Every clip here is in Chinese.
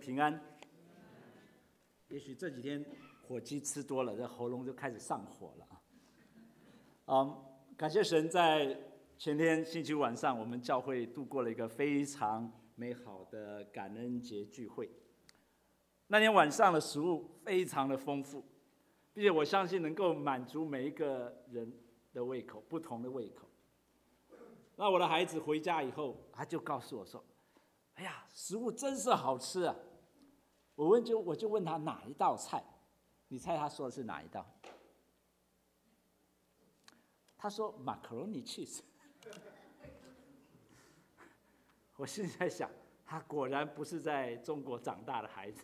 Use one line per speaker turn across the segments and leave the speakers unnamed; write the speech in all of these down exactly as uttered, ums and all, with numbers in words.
平安。也许这几天火鸡吃多了，这喉咙就开始上火了啊。嗯，感谢神，在前天星期五晚上，我们教会度过了一个非常美好的感恩节聚会。那天晚上的食物非常的丰富，并且我相信能够满足每一个人的胃口，不同的胃口。那我的孩子回家以后，他就告诉我说：“哎呀，食物真是好吃啊！”我问就我就问他哪一道菜，你猜他说的是哪一道？他说 macaroni cheese。我现在想，他果然不是在中国长大的孩子。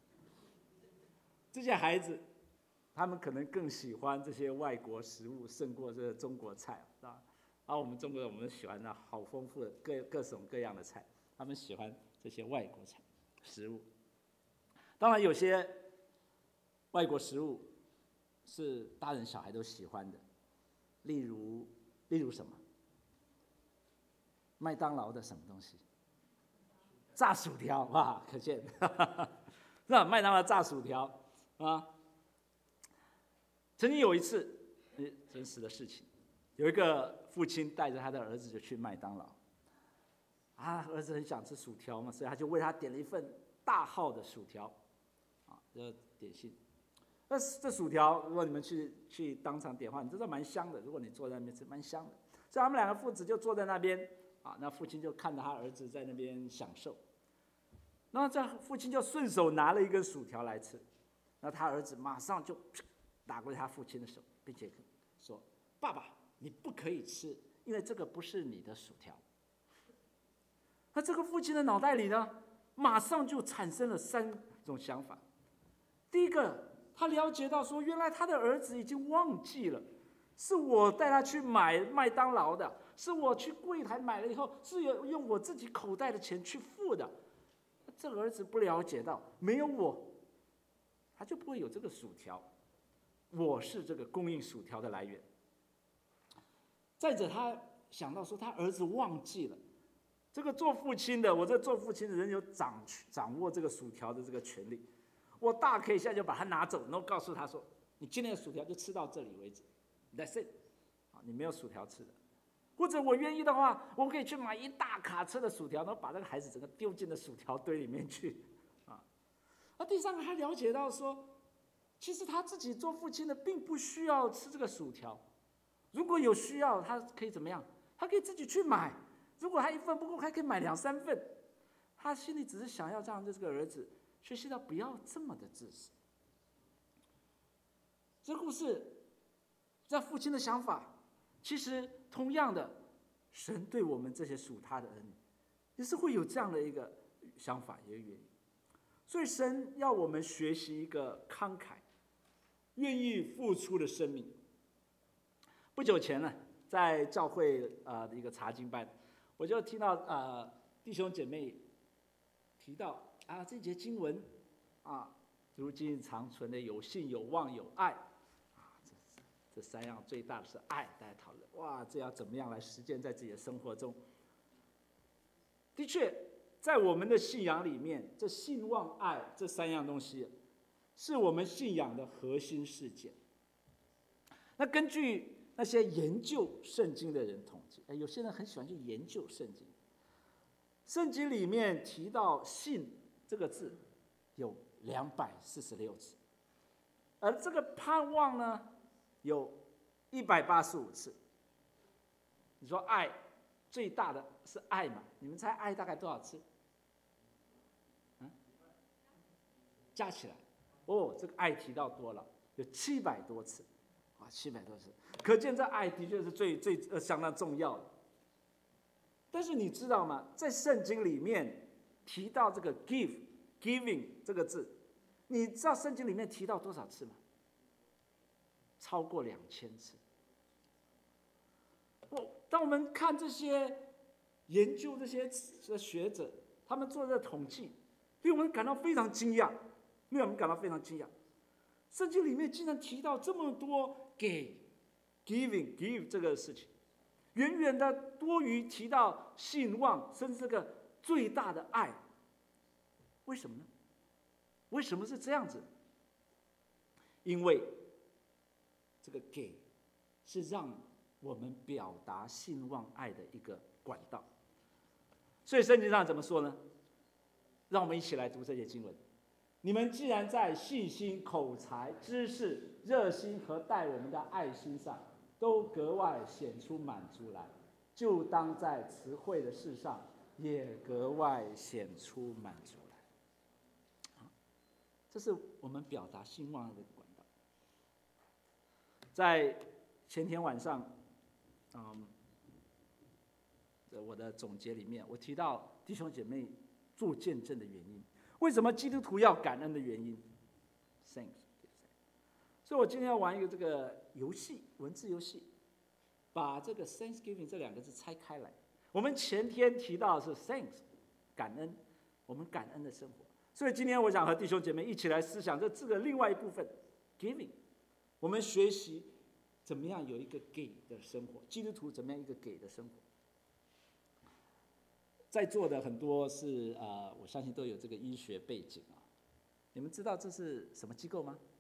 这些孩子，他们可能更喜欢这些外国食物胜过这中国菜啊。而我们中国人，我们喜欢那好丰富的各各种各样的菜，他们喜欢这些外国菜食物。当然，有些外国食物是大人小孩都喜欢的，例如，例如什么？麦当劳的什么东西？炸薯条，哇，可见，是吧？麦当劳炸薯条啊。曾经有一次，真实的事情，有一个父亲带着他的儿子就去麦当劳，啊，儿子很想吃薯条嘛，所以他就为他点了一份大号的薯条。这点心，那这薯条，如果你们去去当场点的话，你知道蛮香的。如果你坐在那边吃，蛮香的。所以他们两个父子就坐在那边啊，那父亲就看着他儿子在那边享受。那这父亲就顺手拿了一根薯条来吃，那他儿子马上就打过他父亲的手，并且说：“爸爸，你不可以吃，因为这个不是你的薯条。”那这个父亲的脑袋里呢，马上就产生了三种想法。第一个，他了解到说，原来他的儿子已经忘记了，是我带他去买麦当劳的，是我去柜台买了以后，是用我自己口袋的钱去付的。这个儿子不了解到，没有我，他就不会有这个薯条，我是这个供应薯条的来源。再者，他想到说，他儿子忘记了，这个做父亲的，我这做父亲的人有掌掌握这个薯条的这个权利。我大可以现在就把它拿走，然后告诉他说：“你今天的薯条就吃到这里为止 ，That's it， 啊，你没有薯条吃的。”或者我愿意的话，我可以去买一大卡车的薯条，然后把这个孩子整个丢进了薯条堆里面去，啊。那第三个，他了解到说，其实他自己做父亲的并不需要吃这个薯条，如果有需要，他可以怎么样？他可以自己去买。如果他一份不够，还可以买两三份。他心里只是想要这样的这个儿子。学习到不要这么的自私。这故事，在父亲的想法，其实同样的，神对我们这些属他的儿女，也是会有这样的一个想法，一个原因。所以神要我们学习一个慷慨、愿意付出的生命。不久前呢，在教会呃的一个查经班，我就听到呃弟兄姐妹提到。啊，这节经文啊，如今长存的有信、有望、有爱，啊，这这三样最大的是爱。大家讨论，哇，这要怎么样来实践在自己的生活中？的确，在我们的信仰里面，这信、望、爱这三样东西，是我们信仰的核心事件。那根据那些研究圣经的人统计，有些人很喜欢去研究圣经，圣经里面提到信这个字有两百四十六次，而这个盼望呢有一百八十五次。你说爱最大的是爱嘛？你们猜爱大概多少次？嗯，加起来，哦，这个爱提到多了，有七百多次，啊，七百多次，可见这爱的确是最最呃相当重要的。但是你知道吗？在圣经里面。提到这个 give giving 这个字，你知道圣经里面提到多少次吗？超过两千次。当我们看这些研究这些学者，他们做的统计，令我们感到非常惊讶，令我们感到非常惊讶。圣经里面竟然提到这么多给 giving give 这个事情，远远的多于提到信望，甚至这个最大的爱。为什么呢？ 为什么是这样子？因为这个给是让我们表达信望爱的一个管道。所以圣经上怎么说呢？让我们一起来读这些经文。你们既然在信心、口才、知识、热心和待我们的爱心上都格外显出满足来，就当在词汇的事上也格外显出满足来。这是我们表达信望爱的管道。在前天晚上，嗯，我的总结里面，我提到弟兄姐妹做见证的原因。为什么基督徒要感恩的原因 ？Thanks。所以我今天要玩一个这个游戏，文字游戏，把这个 Thanksgiving 这两个字拆开来。我们前天提到的是 Thanks， 感恩，我们感恩的生活。所以今天我想和弟兄姐妹一起来思想这这个另外一部分 Giving， 我们学习怎么样有一个给的生活，基督徒怎么样一个给的生活。在座的很多是呃，我相信都有这个医学背景啊。你们知道这是什么机构吗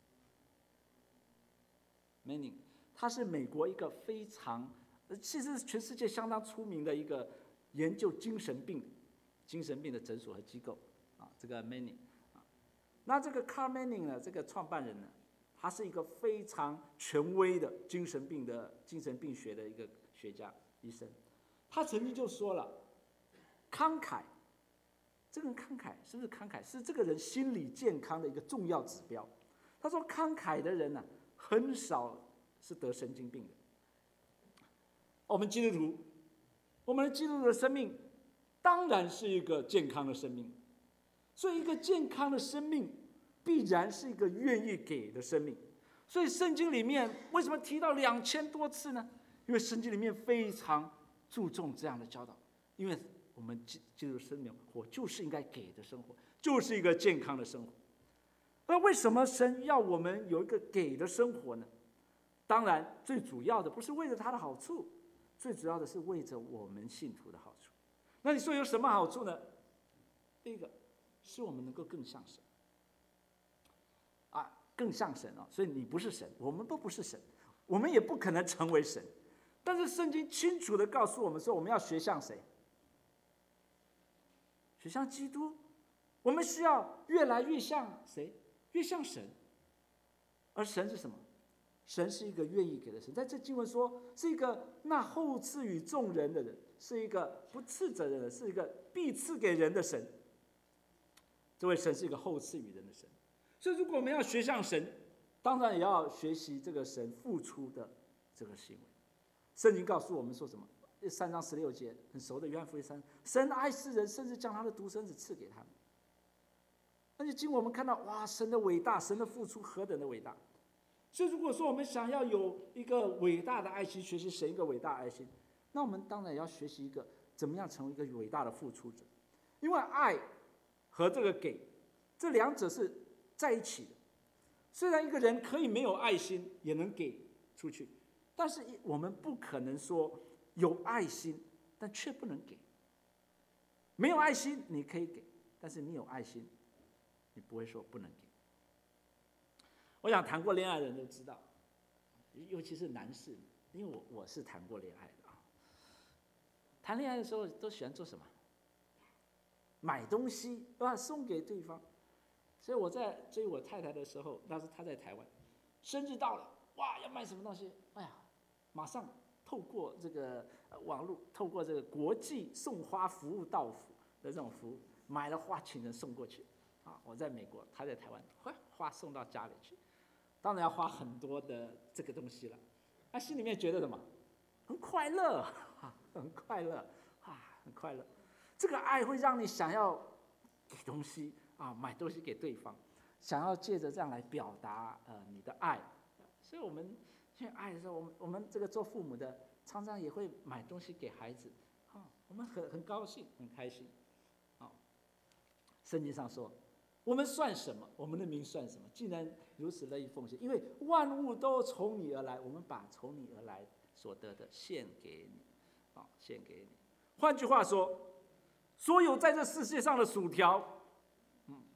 ？Manning， 它是美国一个非常，其实全世界相当出名的一个研究精神病、精神病的诊所和机构啊。这个 Manning 啊，那这个 Carl Manning 呢，这个创办人呢，他是一个非常权威的精神病的精神病学的一个学家医生。他曾经就说了。慷慨，这个人慷慨是不是慷慨？是这个人心理健康的一个重要指标。他说，慷慨的人呢、啊，很少是得神经病的。我们基督徒，我们的基督徒的生命，当然是一个健康的生命。所以，一个健康的生命，必然是一个愿意给的生命。所以，圣经里面为什么提到两千多次呢？因为圣经里面非常注重这样的教导，因为。我们基督徒生活就是应该给的生活，就是一个健康的生活。那为什么神要我们有一个给的生活呢？当然，最主要的不是为了他的好处，最主要的是为着我们信徒的好处。那你说有什么好处呢？第一个，是我们能够更像神啊，更像神啊。所以你不是神，我们都不是神，我们也不可能成为神。但是圣经清楚地告诉我们说，我们要学像谁？学像基督，我们需要越来越像谁？越像神。而神是什么？神是一个愿意给的神。在这经文说，是一个那厚赐予众人的人，是一个不赐责任的，是一个必赐给人的神。这位神是一个厚赐予人的神。所以，如果我们要学像神，当然也要学习这个神付出的这个行为。圣经告诉我们说什么？三章十六节很熟的约翰福音三，神爱世人，甚至将他的独生子赐给他们。而且经我们看到，哇，神的伟大，神的付出何等的伟大！所以如果说我们想要有一个伟大的爱心，学习神一个伟大的爱心，那我们当然也要学习一个怎么样成为一个伟大的付出者。因为爱和这个给，这两者是在一起的。虽然一个人可以没有爱心也能给出去，但是我们不可能说有爱心，但却不能给。没有爱心你可以给，但是你有爱心，你不会说不能给。我想谈过恋爱的人都知道，尤其是男士，因为我我是谈过恋爱的啊。谈恋爱的时候都喜欢做什么？买东西啊，送给对方。所以我在追我太太的时候，那时她在台湾，生日到了，哇，要买什么东西？哎呀，马上透过这个网络，透过这个国际送花服务到府的这种服务，买了花请人送过去。啊，我在美国，她在台湾，花送到家里去，当然要花很多的这个东西了。她心里面觉得什么？很快乐，啊，很快乐，啊，很快乐。这个爱会让你想要给东西啊，买东西给对方，想要借着这样来表达呃你的爱。所以我们去爱的时候，我们我们这个做父母的常常也会买东西给孩子，啊，我们很很高兴，很开心。啊，圣经上说，我们算什么？我们的名算什么？既然如此乐意奉献，因为万物都从你而来，我们把从你而来所得的献给你，啊，献给你。换句话说，所有在这世界上的薯条，嗯，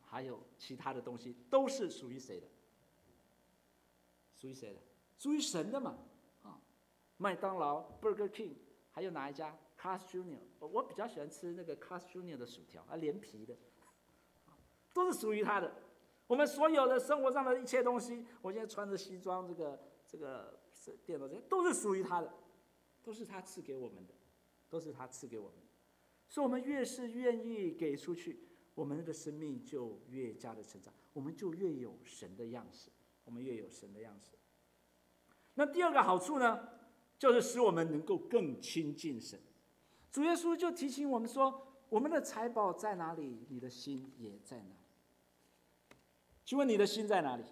还有其他的东西，都是属于谁的？属于谁的？属于神的嘛。啊，麦当劳、Burger King， 还有哪一家 ？Carl's Junior， 我比较喜欢吃那个 Carl's Junior 的薯条，啊，连皮的，都是属于他的。我们所有的生活上的一切东西，我现在穿着西装，这个这个电脑这些都是属于他的，都是他赐给我们的，都是他赐给我们的。所以，我们越是愿意给出去，我们的生命就越加的成长，我们就越有神的样式，我们越有神的样式。那第二个好处呢，就是使我们能够更亲近神。主耶稣就提醒我们说：“我们的财宝在哪里，你的心也在哪里。”请问你的心在哪里？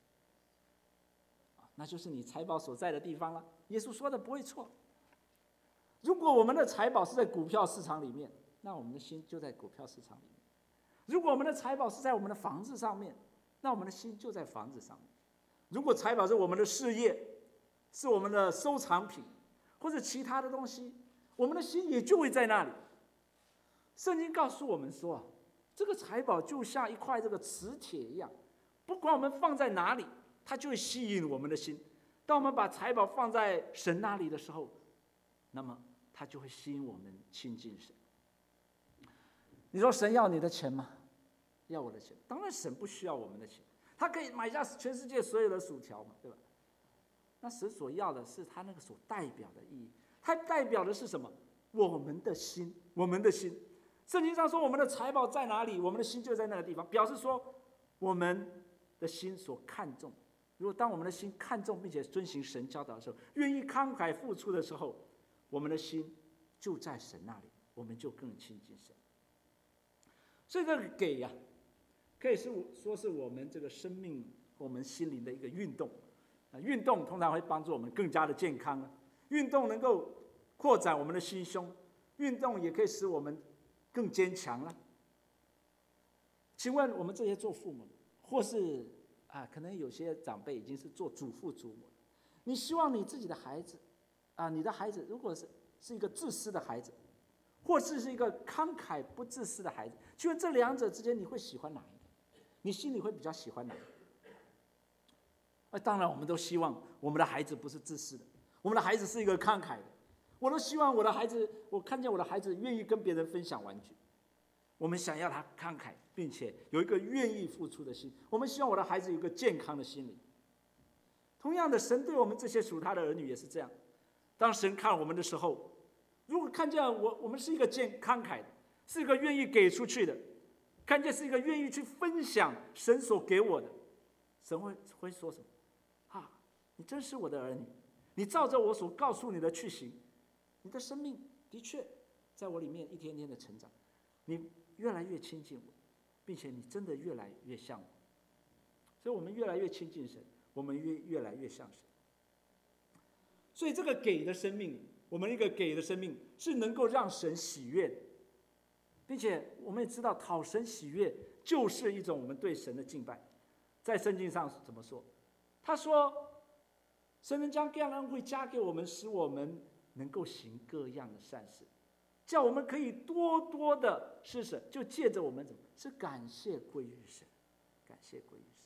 那就是你财宝所在的地方了。耶稣说的不会错。如果我们的财宝是在股票市场里面，那我们的心就在股票市场里面；如果我们的财宝是在我们的房子上面，那我们的心就在房子上面；如果财宝是我们的事业，是我们的收藏品或者其他的东西，我们的心也就会在那里。圣经告诉我们说，这个财宝就像一块这个磁铁一样，不管我们放在哪里，它就会吸引我们的心。当我们把财宝放在神那里的时候，那么它就会吸引我们亲近神。你说神要你的钱吗？要我的钱？当然神不需要我们的钱，他可以买下全世界所有的薯条嘛，对吧？那神所要的是他那个所代表的意义，它代表的是什么？我们的心，我们的心。圣经上说我们的财宝在哪里，我们的心就在那个地方，表示说我们的心所看重。如果当我们的心看重并且遵行神教导的时候，愿意慷慨付出的时候，我们的心就在神那里，我们就更亲近神。所以这个给呀、啊，可以是说是我们这个生命、我们心灵的一个运动。啊，运动通常会帮助我们更加的健康啊，运动能够扩展我们的心胸，运动也可以使我们更坚强了。请问我们这些做父母的，或是啊，可能有些长辈已经是做祖父祖母了，你希望你自己的孩子啊，你的孩子如果是是一个自私的孩子，或是是一个慷慨不自私的孩子，请问这两者之间你会喜欢哪一个？你心里会比较喜欢哪一个？啊，当然我们都希望我们的孩子不是自私的，我们的孩子是一个慷慨的。我都希望我的孩子，我看见我的孩子愿意跟别人分享玩具，我们想要他慷慨，并且有一个愿意付出的心。我们希望我的孩子有一个健康的心灵。同样的，神对我们这些属他的儿女也是这样。当神看我们的时候，如果看见我我们是一个健慷慨的，是一个愿意给出去的，看见是一个愿意去分享神所给我的，神会会说什么？啊，你真是我的儿女，你照着我所告诉你的去行，你的生命的确在我里面一天天的成长，你越来越亲近我，并且你真的越来越像我。所以我们越来越亲近神，我们越越来越像神。所以这个给的生命，我们一个给的生命是能够让神喜悦的，并且我们也知道讨神喜悦就是一种我们对神的敬拜。在圣经上怎么说？他说神能将各样的恩惠加给我们，使我们能够行各样的善事，叫我们可以多多的施舍，就借着我们怎么是感谢归于神，感谢归于神。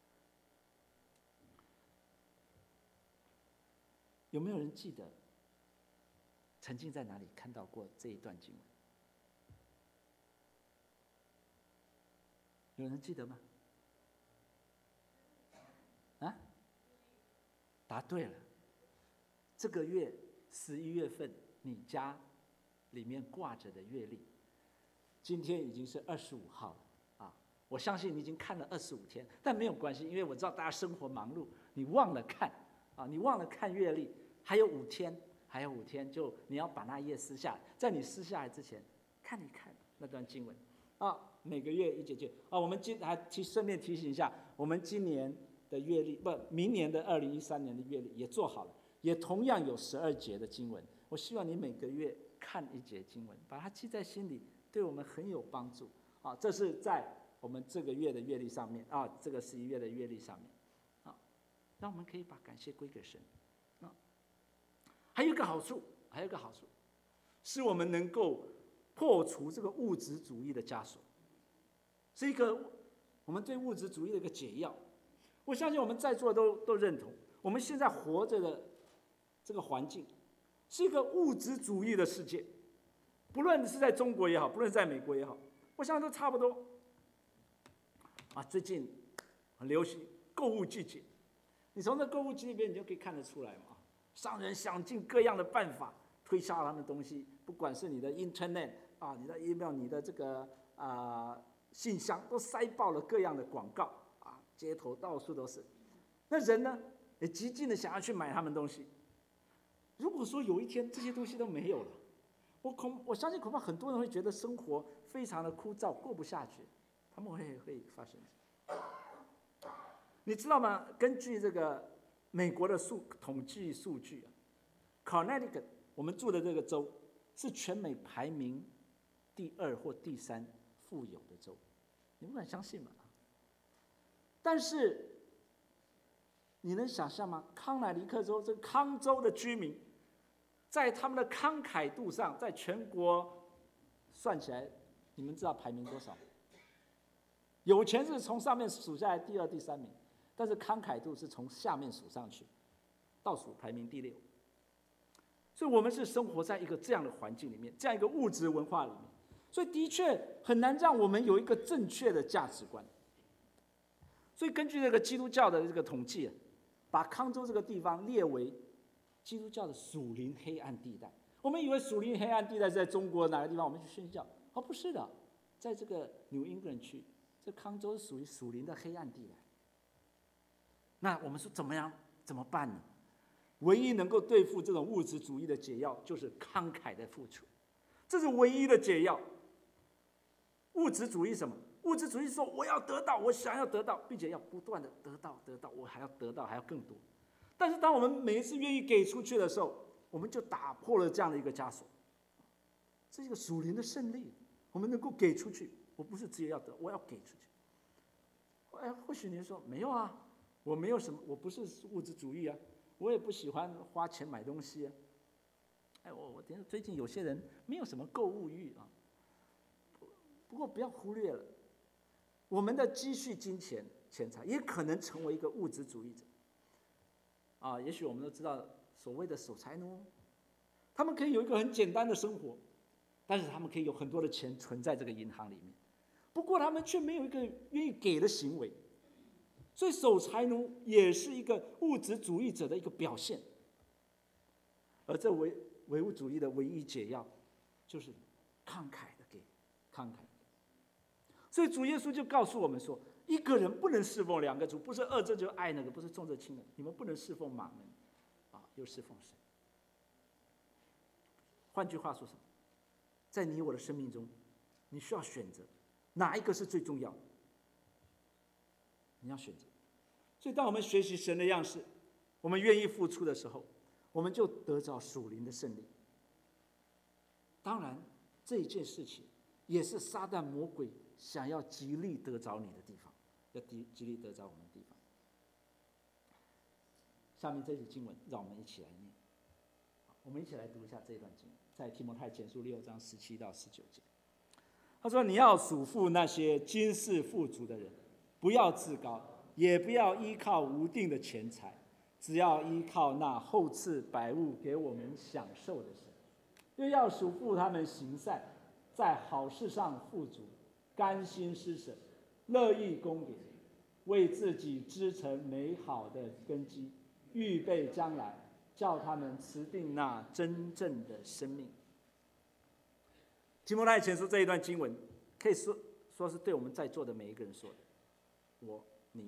有没有人记得曾经在哪里看到过这一段经文？有人记得吗？啊？答对了，这个月十一月份你家里面挂着的月历，今天已经是二十五号了啊！我相信你已经看了二十五天，但没有关系，因为我知道大家生活忙碌，你忘了看啊，你忘了看月历，还有五天，还有五天，就你要把那页撕下来，在你撕下来之前，看一看那段经文啊，每个月一节节啊。我们今还提顺便提醒一下，我们今年的月历不，明年的二零一三年的月历也做好了，也同样有十二节的经文。我希望你每个月看一节经文，把它记在心里，对我们很有帮助啊。这是在我们这个月的月历上面啊，这个十一月的月历上面啊，让我们可以把感谢归给神啊。还有一个好处，还有一个好处，是我们能够破除这个物质主义的枷锁，是一个我们对物质主义的一个解药。我相信我们在座都都认同，我们现在活着的这个环境是一个物质主义的世界，不论是在中国也好，不论是在美国也好，我相信都差不多。啊，最近很流行购物季节，你从这购物季里面你就可以看得出来嘛，商人想尽各样的办法推销他们的东西，不管是你的 Internet 啊，你的 email， 你的这个啊、呃、信箱都塞爆了各样的广告啊，街头到处都是。那人呢也极尽的想要去买他们东西。如果说有一天这些东西都没有了，我恐我相信恐怕很多人会觉得生活非常的枯燥，过不下去，他们会会发生。你知道吗？根据这个美国的数统计数据啊 ，Connecticut 我们住的这个州是全美排名第二或第三富有的州，你不敢相信吗？但是你能想象吗？康乃狄克州这个康州的居民，在他们的慷慨度上，在全国算起来，你们知道排名多少？有钱是从上面数下来第二、第三名，但是慷慨度是从下面数上去，倒数排名第六。所以我们是生活在一个这样的环境里面，这样一个物质文化里面，所以的确很难让我们有一个正确的价值观。所以根据这个基督教的这个统计，把康州这个地方列为基督教的属灵黑暗地带。我们以为属灵黑暗地带是在中国哪个地方我们去宣教，哦，不是的，在这个New England区，这康州是属于属灵的黑暗地带。那我们说怎么样怎么办呢？唯一能够对付这种物质主义的解药，就是慷慨的付出，这是唯一的解药。物质主义什么？物质主义说我要得到，我想要得到，并且要不断的得到得到，我还要得到，还要更多。但是当我们每一次愿意给出去的时候，我们就打破了这样的一个枷锁。这是一个属灵的胜利，我们能够给出去，我不是只有要得，我要给出去。哎，或许您说没有啊，我没有什么，我不是物质主义啊，我也不喜欢花钱买东西啊。哎，我我听最近有些人没有什么购物欲啊。不过不要忽略了，我们的积蓄金钱钱财也可能成为一个物质主义者。啊，也许我们都知道所谓的守财奴，他们可以有一个很简单的生活，但是他们可以有很多的钱存在这个银行里面，不过他们却没有一个愿意给的行为。所以守财奴也是一个物质主义者的一个表现。而这唯唯物主义的唯一解药，就是慷慨的给，慷慨。所以主耶稣就告诉我们说，一个人不能侍奉两个主，不是恶这就爱那个，不是重这轻的，你们不能侍奉马门，啊，又侍奉神。换句话说什么？在你我的生命中，你需要选择哪一个是最重要的，你要选择。所以当我们学习神的样式，我们愿意付出的时候，我们就得着属灵的胜利。当然，这一件事情也是撒旦魔鬼想要极力得着你的地方，要极力得着我们的地方。下面这节经文，让我们一起来念。我们一起来读一下这段经文，在提摩太前书六章十七到十九节。他说：“你要属乎那些今世富足的人，不要自高，也不要依靠无定的钱财，只要依靠那厚赐百物给我们享受的神。又要属乎他们行善，在好事上富足，甘心施舍，乐意供给人，为自己织成美好的根基，预备将来，叫他们持定那真正的生命。”提摩太前书这一段经文，可以说说是对我们在座的每一个人说的。我、你，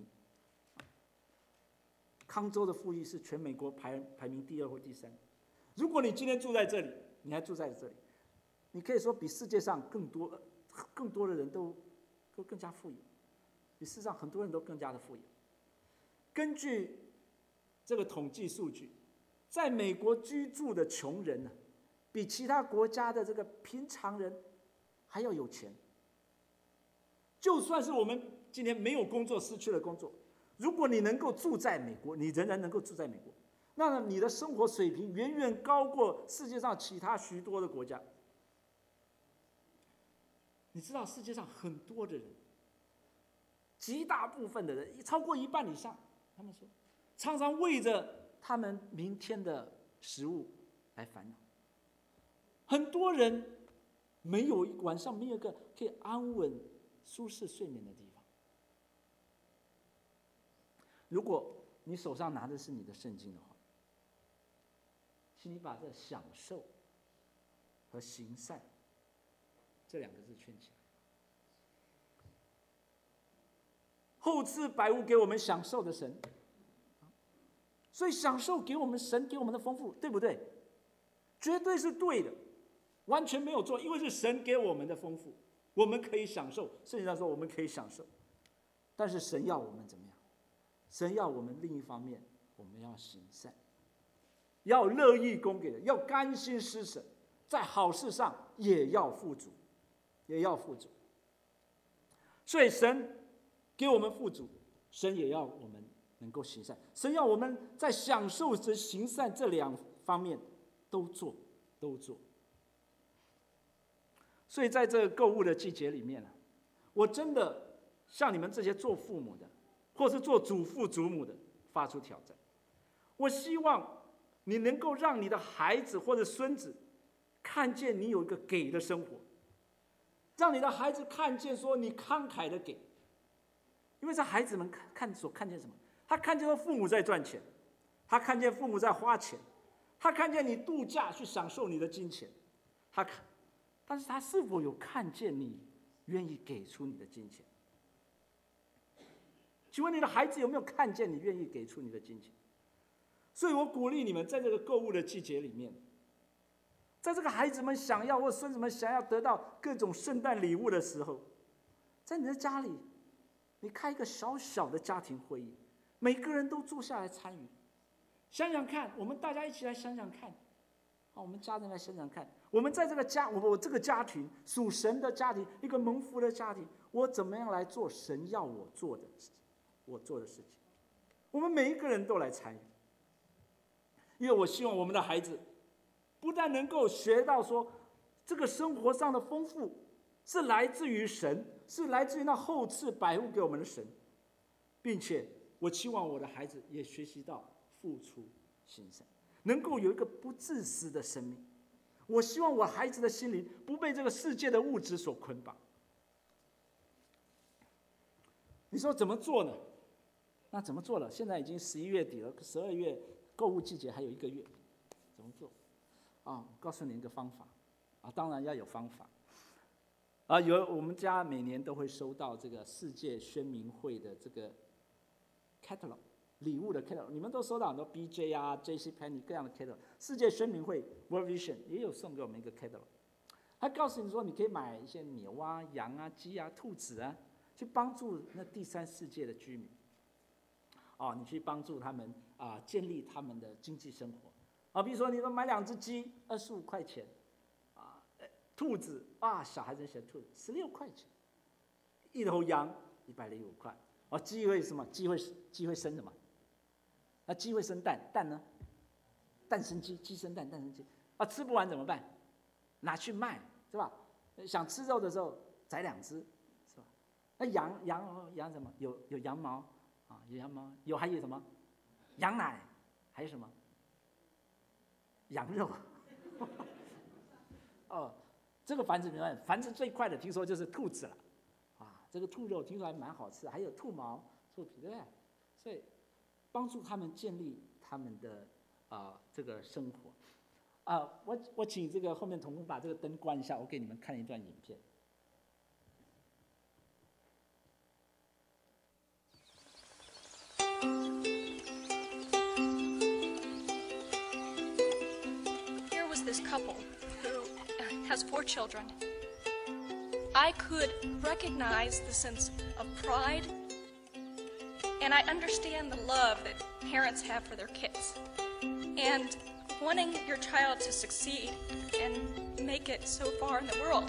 康州的富裕是全美国排排名第二或第三。如果你今天住在这里，你还住在这里，你可以说比世界上更多更多的人都都更加富有，比世界上很多人都更加的富有。根据这个统计数据，在美国居住的穷人呢，比其他国家的这个平常人还要有钱。就算是我们今天没有工作，失去了工作，如果你能够住在美国，你仍然能够住在美国，那你的生活水平远远高过世界上其他许多的国家。你知道世界上很多的人， 极大部分的人，超过一半以上，他们说，常常为着他们明天的食物来烦恼。很多人没有晚上没有一个可以安稳、舒适睡眠的地方。如果你手上拿的是你的圣经的话，请你把这享受和行善这两个字圈起来。厚赐百物给我们享受的神，所以享受给我们神给我们的丰富，对不对？绝对是对的，完全没有错，因为是神给我们的丰富，我们可以享受。圣经上说我们可以享受，但是神要我们怎么样？神要我们另一方面，我们要行善，要乐意供给人，要甘心施舍，在好事上也要富足，也要富足。所以神给我们富足，神也要我们能够行善。神要我们在享受和行善这两方面都做，都做。所以在这个购物的季节里面呢，我真的向你们这些做父母的，或是做祖父祖母的发出挑战。我希望你能够让你的孩子或者孙子看见你有一个给的生活，让你的孩子看见说你慷慨的给。因为这孩子们看看所看见什么？他看见父母在赚钱，他看见父母在花钱，他看见你度假去享受你的金钱，他看，但是他是否有看见你愿意给出你的金钱？请问你的孩子有没有看见你愿意给出你的金钱？所以我鼓励你们，在这个购物的季节里面，在这个孩子们想要或孙子们想要得到各种圣诞礼物的时候，在你的家里，你开一个小小的家庭会议，每个人都坐下来参与，想想看，我们大家一起来想想看，好，我们家人来想想看，我们在这个家，我我这个家庭属神的家庭，一个蒙福的家庭，我怎么样来做神要我做的事情？我做的事情，我们每一个人都来参与，因为我希望我们的孩子不但能够学到说这个生活上的丰富是来自于神，是来自于那厚赐百物给我们的神，并且我期望我的孩子也学习到付出行善，能够有一个不自私的生命。我希望我孩子的心灵不被这个世界的物质所捆绑。你说怎么做呢？那怎么做了？现在已经十一月底了，十二月购物季节还有一个月，怎么做？啊，我告诉你一个方法，啊，当然要有方法。啊，有我们家每年都会收到这个世界宣明会的这个 catalog 礼物的 catalog， 你们都收到很多 B J 啊、J C Penney 各样的 catalog。世界宣明会 World Vision 也有送给我们一个 catalog， 他告诉你说，你可以买一些牛啊、羊啊、鸡啊、兔子啊，去帮助那第三世界的居民。哦，你去帮助他们啊，建立他们的经济生活。啊，比如说你说买两只鸡，二十五块钱，啊，兔子啊，小孩子喜欢兔子，十六块钱，一头羊一百零五块。哦，鸡会什么？鸡会鸡会生什么？那鸡会生蛋，蛋呢？蛋生鸡，鸡生蛋，蛋生鸡。啊，吃不完怎么办？拿去卖，是吧？想吃肉的时候宰两只，是吧？那羊羊羊什么？有有羊毛。啊，有羊毛，有还有什么？羊奶，还有什么？羊肉。哦，这个繁殖明白，繁殖最快的听说就是兔子了，啊，这个兔肉听说还蛮好吃，还有兔毛、兔皮，对不对？所以帮助他们建立他们的啊、呃、这个生活。啊、呃，我我请这个后面同工把这个灯关一下，我给你们看一段影片。
Here was this couple who has four children. I could recognize the sense of pride, and I understand the love that parents have for their kids. And wanting your child to succeed and make it so far in the world.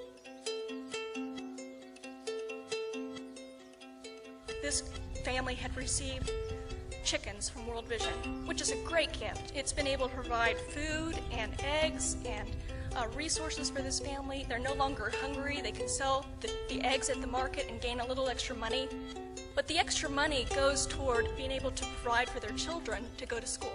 This family had received chickens from World Vision, which is a great gift. It's been able to provide food and eggs and uh, resources for this family. They're no longer hungry. They can sell the, the eggs at the market and gain a little extra money. But the extra money goes toward being able to provide for their children to go to school.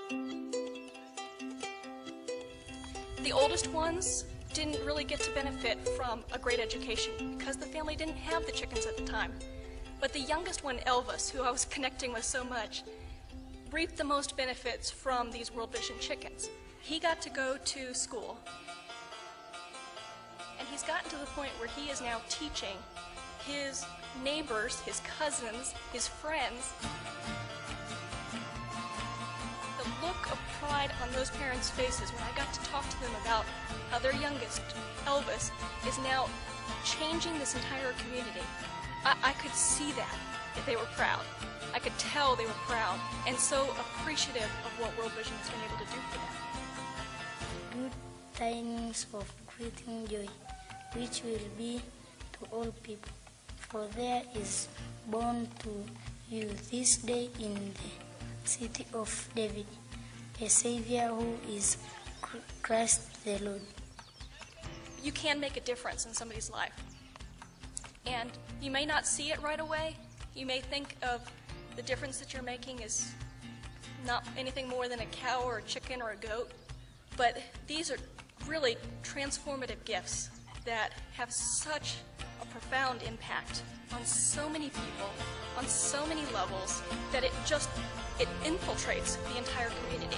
The oldest ones didn't really get to benefit from a great education because the family didn't have the chickens at the time. But the youngest one, Elvis, who I was connecting with so much, reaped the most benefits from these World Vision chickens. He got to go to school, and he's gotten to the point where he is now teaching his neighbors, his cousins, his friends. The look of pride on those parents' faces when I got to talk to them about how their youngest, Elvis, is now changing this entire community. I, I could see that, that they were proud. I could tell they were proud and so appreciative of what World Vision has been able to do for them.
Good tidings of great joy, which will be to all people. For there is born to you this day in the city of David a Savior who is Christ the Lord.
You can make a difference in somebody's life. And you may not see it right away. You may think of the difference that you're making is not anything more than a cow or a chicken or a goat. But these are really transformative gifts that have such a profound impact on so many people, on so many levels, that it just, it infiltrates the entire community.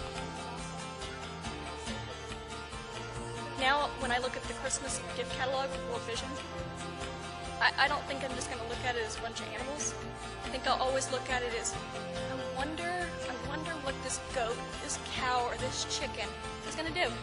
Now, when I look at the Christmas gift catalog of World Vision, I, I don't think I'm just going to look at it as a bunch of animals. I think I'll always look at it as, I wonder, I wonder what this goat, this cow, or this chicken is going to do.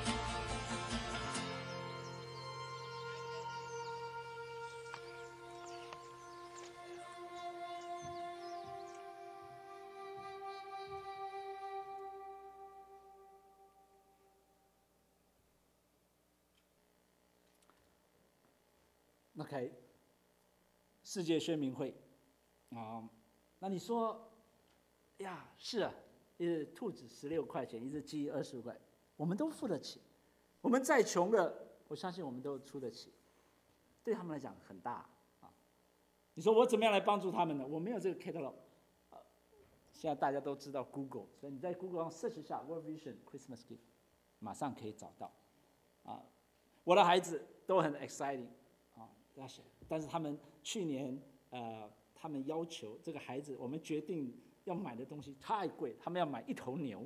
OK， 世界宣明会啊，那你说，呀，是啊，一只兔子十六块钱，一只鸡二十五块，我们都付得起。我们再穷的，我相信我们都出得起。对他们来讲很大啊。你说我怎么样来帮助他们呢？我没有这个 catalog， 啊，现在大家都知道 Google， 所以你在 Google 上 search 一下 World Vision Christmas Gift， 马上可以找到。啊，我的孩子都很 exciting。但是他们去年，呃，他们要求这个孩子，我们决定要买的东西太贵，他们要买一头牛，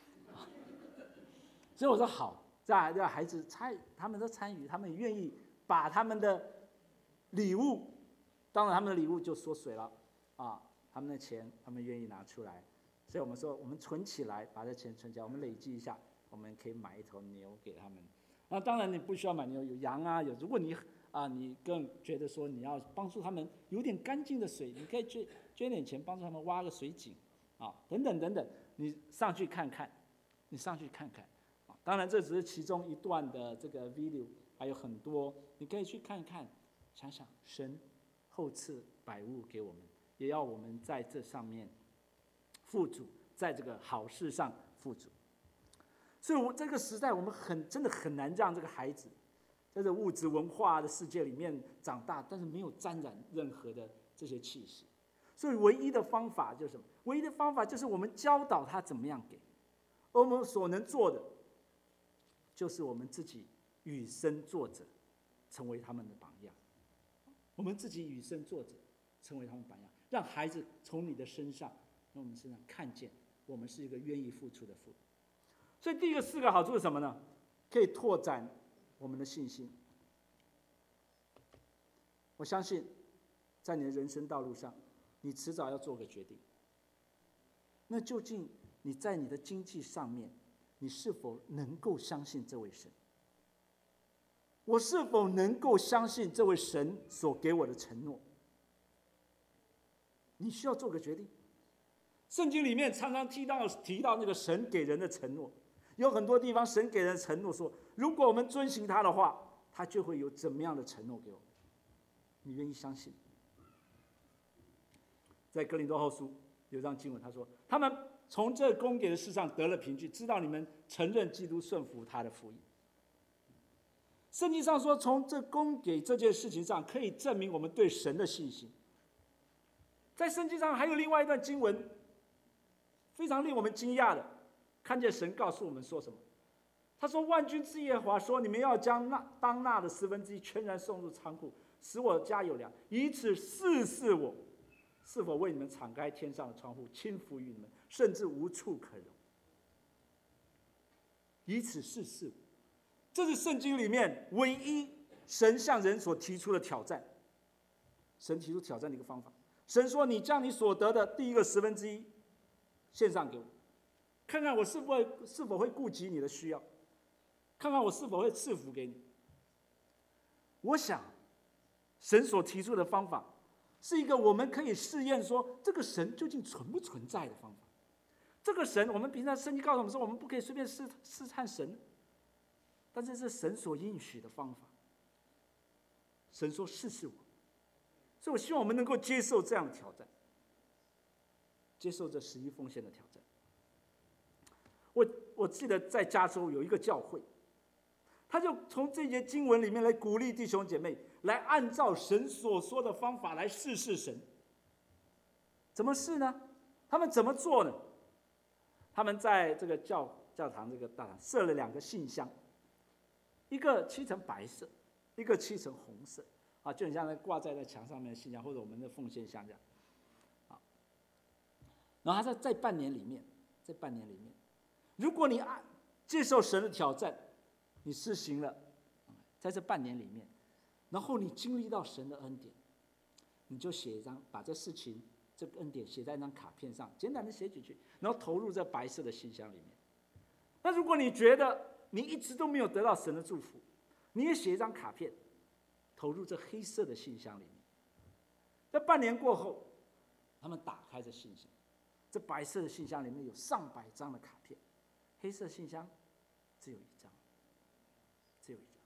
所以我说好，让让孩子参，他们都参与，他们也愿意把他们的礼物，当然他们的礼物就缩水了，啊，他们的钱他们愿意拿出来，所以我们说我们存起来，把这钱存起来，我们累积一下，我们可以买一头牛给他们。那当然你不需要买牛，有羊啊，有如果你。啊，你更觉得说你要帮助他们有点干净的水，你可以捐捐点钱帮助他们挖个水井，啊，等等等等，你上去看看，你上去看看，啊，当然这只是其中一段的这个 video， 还有很多，你可以去看看，想想神厚赐百物给我们，也要我们在这上面富足，在这个好事上富足。所以我这个时代，我们很真的很难让这个孩子。在这物质文化的世界里面长大，但是没有沾染任何的这些气息，所以唯一的方法就是什么？唯一的方法就是我们教导他怎么样给，而我们所能做的，就是我们自己以身作则，成为他们的榜样。我们自己以身作则，成为他们榜样，让孩子从你的身上，从我们身上看见，我们是一个愿意付出的父。所以第一个四个好处是什么呢？可以拓展我们的信心。我相信，在你的人生道路上，你迟早要做个决定。那究竟你在你的经济上面，你是否能够相信这位神？我是否能够相信这位神所给我的承诺？你需要做个决定。圣经里面常常提到提到那个神给人的承诺。有很多地方神给人承诺说，如果我们遵行他的话，他就会有怎么样的承诺给我们。你愿意相信？在哥林多后书有一章经文，他说他们从这供给的事上得了凭据，知道你们承认基督顺服他的福音。 圣经上说，从这供给这件事情上，可以证明我们对神的信心。在圣经上还有另外一段经文，非常令我们惊讶的，看见神告诉我们说什么？他说：“万军之耶和华说，你们要将那当纳的十分之一全然送入仓库，使我家有粮，以此试试我是否为你们敞开天上的窗户，倾福于你们，甚至无处可容。以此试试我。”这是圣经里面唯一神向人所提出的挑战。神提出挑战的一个方法。神说：“你将你所得的第一个十分之一献上给我，看看我是否会是否会顾及你的需要，看看我是否会赐福给你。”我想，神所提出的方法是一个我们可以试验说这个神究竟存不存在的方法。这个神，我们平常圣经告诉我们说，我们不可以随便试试探神，但是是神所应许的方法。神说：“试试我。”所以我希望我们能够接受这样的挑战，接受这十一奉献的挑战。我我记得在加州有一个教会，他就从这节经文里面来鼓励弟兄姐妹，来按照神所说的方法来试试神。怎么试呢？他们怎么做呢？他们在这个教教堂这个大堂设了两个信箱，一个漆成白色，一个漆成红色。啊，就很像那挂在那墙上面的信箱，或者我们的奉献箱这样。啊，然后他在在半年里面，在半年里面，如果你按接受神的挑战，你施行了，在这半年里面，然后你经历到神的恩典，你就写一张，把这事情这个恩典写在一张卡片上，简单的写几句，然后投入这白色的信箱里面。那如果你觉得你一直都没有得到神的祝福，你也写一张卡片，投入这黑色的信箱里面。在半年过后，他们打开这信箱，这白色的信箱里面有上百张的卡片，黑色信箱只有一张，只有一张。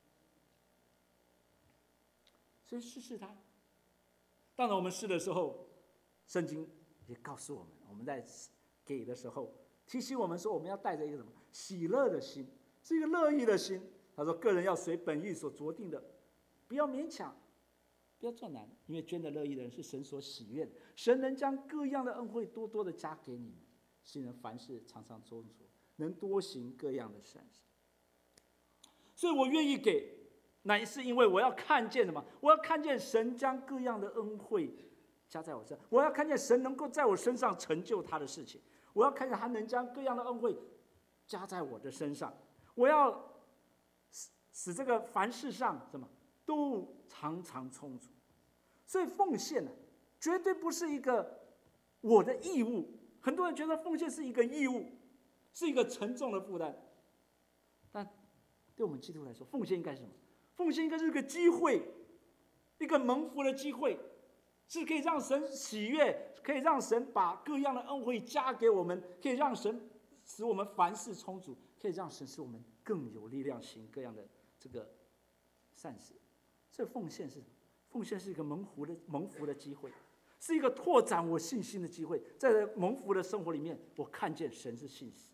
所以试试它。当然，我们试的时候，圣经也告诉我们，我们在给的时候提醒我们说，我们要带着一个什么喜乐的心，是一个乐意的心。他说，个人要随本意所酌定的，不要勉强，不要做难，因为捐的乐意的人是神所喜悦的。神能将各样的恩惠多多的加给你们，使人凡事常常充足，能多行各样的善事。所以我愿意给，乃是因为我要看见什么？我要看见神将各样的恩惠加在我身上，我要看见神能够在我身上成就他的事情，我要看见他能将各样的恩惠加在我的身上，我要使这个凡事上什么都常常充足。所以奉献呢，绝对不是一个我的义务。很多人觉得奉献是一个义务，是一个沉重的负担。但对我们基督徒来说，奉献应该是什么？奉献应该是一个机会，一个蒙福的机会，是可以让神喜悦，可以让神把各样的恩惠加给我们，可以让神使我们凡事充足，可以让神使我们更有力量行各样的这个善事。所以奉献是什么？奉献是一个蒙福的蒙福的机会，是一个拓展我信心的机会。在蒙福的生活里面，我看见神是信实。